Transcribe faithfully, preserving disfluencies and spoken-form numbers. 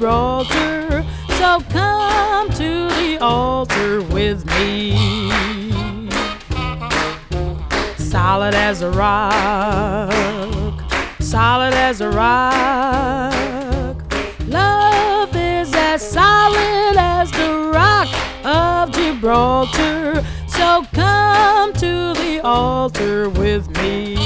Gibraltar. So come to the altar with me. Solid as a rock, solid as a rock. Love is as solid as the rock of Gibraltar. So come to the altar with me.